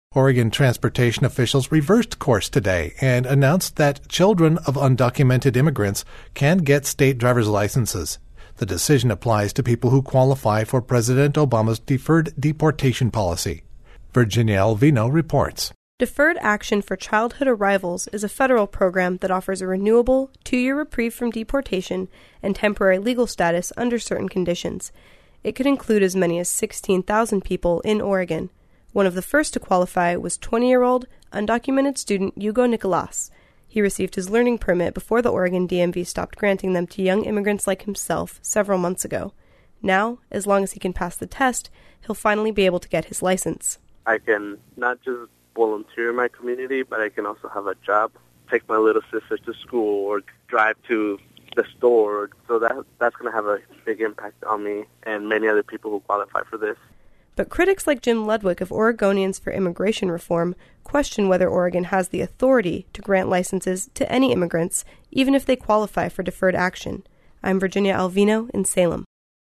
Oregon transportation officials reversed course today and announced that children of undocumented immigrants can get state driver's licenses. The decision applies to people who qualify for President Obama's deferred deportation policy. Virginia Alvino reports. Deferred Action for Childhood Arrivals is a federal program that offers a renewable, 2-year reprieve from deportation and temporary legal status under certain conditions. It could include as many as 16,000 people in Oregon. One of the first to qualify was 20-year-old, undocumented student Hugo Nicolas. He received his learning permit before the Oregon DMV stopped granting them to young immigrants like himself several months ago. Now, as long as he can pass the test, he'll finally be able to get his license. I can not just volunteer in my community, but I can also have a job, take my little sister to school or drive to the store. So that's going to have a big impact on me and many other people who qualify for this. But critics like Jim Ludwig of Oregonians for Immigration Reform question whether Oregon has the authority to grant licenses to any immigrants, even if they qualify for deferred action. I'm Virginia Alvino in Salem.